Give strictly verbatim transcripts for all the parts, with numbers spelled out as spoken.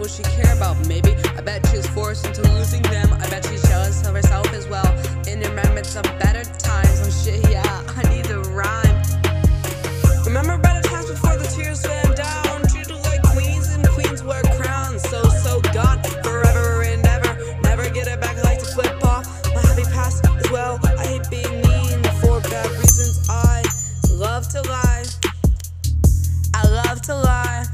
will she care about? Maybe. I bet she's forced into losing them. I bet she's jealous of herself as well. In remembrance of better times. Oh shit, yeah, I need to rhyme. Remember better times before the tears ran down. Treated like queens and queens wear crowns. So, so gone forever and ever. Never get it back, I like to flip off my happy past as well. I hate being mean for bad reasons. I love to lie. I love to lie.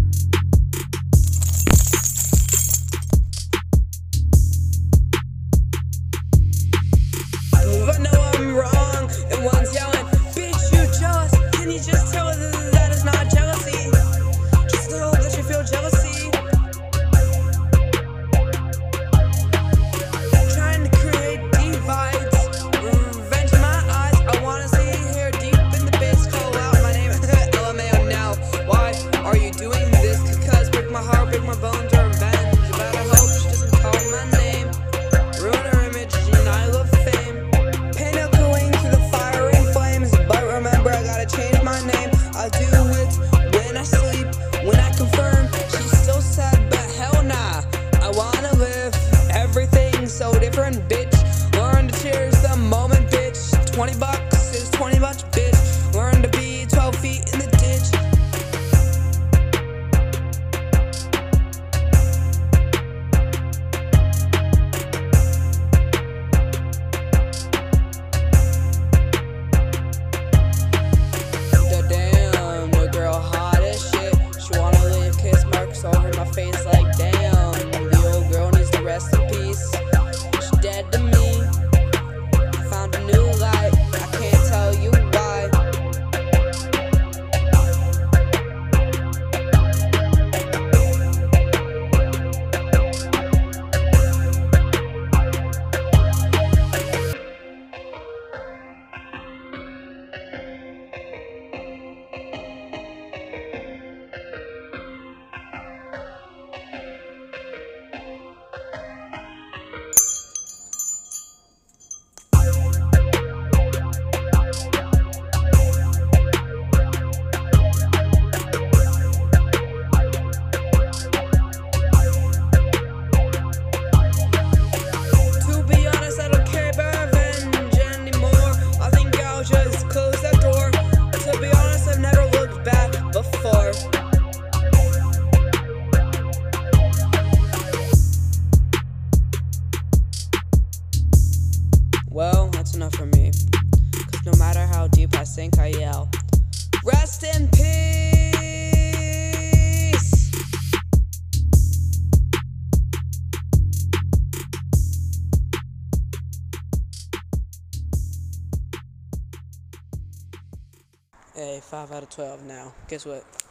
But no, I'm wrong, and one's yelling, bitch, you jealous. Can you just tell her that that is not jealousy? Just tell her that you feel jealousy. Trying to create divides, revenge in my eyes. I wanna see here deep in the base, call out my name. L M A O now. Why are you doing this? Because break my heart, break my bones, or revenge. But I hope she doesn't call my name. Ruin her image, and I love fame. Pain echoing through the fire and flames. But remember, I gotta change my name. I do it when I sleep, when I confirm. She's still sad, but hell nah. I wanna live everything so different, bitch. Learn to cherish the moment, bitch. Twenty bucks is twenty bucks, bitch. Learn to be twelve feet in the ditch. Damn, the girl hot as shit. She wanna leave kiss marks over my face like damn. The old girl needs to rest in peace. She's dead to me. I found a new light. I can't tell you why. To be honest, I don't care about revenge anymore. I think I'll just close that door. To be honest, I've never looked back before. Well, that's enough for me. Cause no matter how deep I sink, I yell, rest in peace! Hey, five out of twelve now. Guess what?